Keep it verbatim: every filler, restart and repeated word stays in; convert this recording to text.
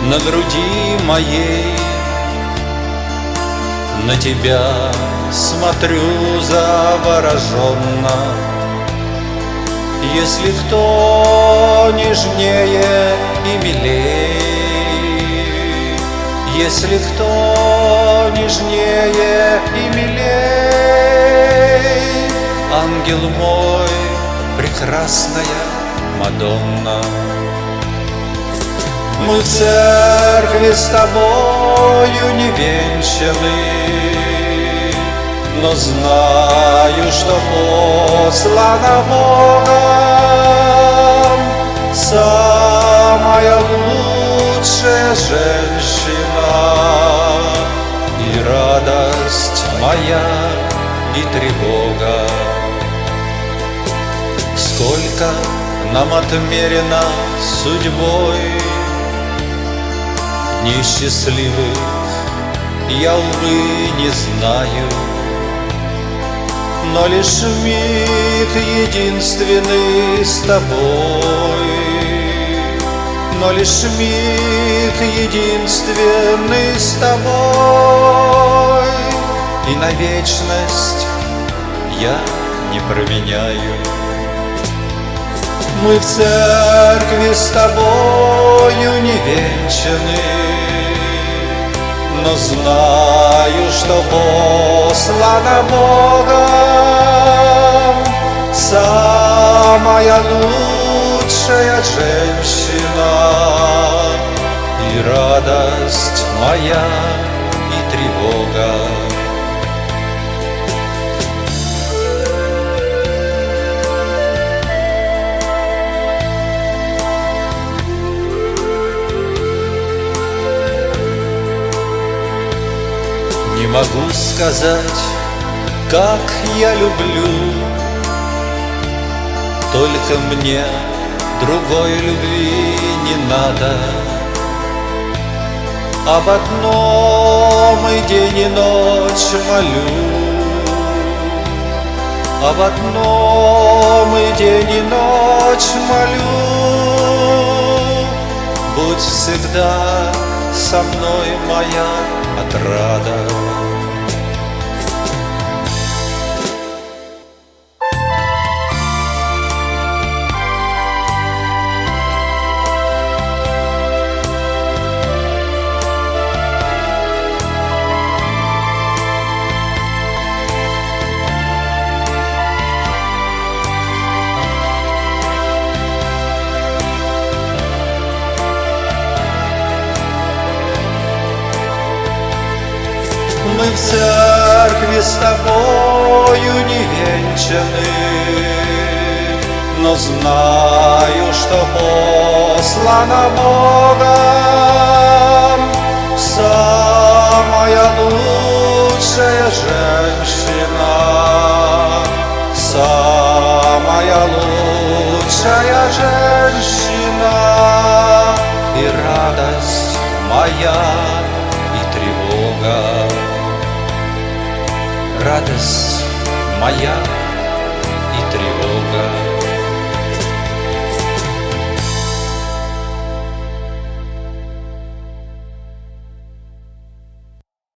на груди моей. На тебя смотрю завороженно. Если кто нежнее и милей, если кто нежнее и милей, ангел мой, прекрасная Мадонна. Мы в церкви с тобою не венчаны, но знаю, что послана Богом самая лучшая женщина, и радость моя, и тревога. Сколько нам отмерено судьбой дней счастливых, я, увы, не знаю, но лишь миг единственный с тобой, но лишь миг единственный с тобой, и на вечность я не променяю. Мы в церкви с тобою не венчаны, но знаю, что послана Богом самая лучшая женщина, и радость моя, и тревога. Не могу сказать, как я люблю, только мне другой любви не надо. Об одном и день и ночь молю, об одном и день и ночь молю. Будь всегда со мной, моя отрада. Мы в церкви с тобою не венчаны, но знаю, что послана Богом самая лучшая женщина, самая лучшая женщина, и радость моя, и тревога. Радость моя,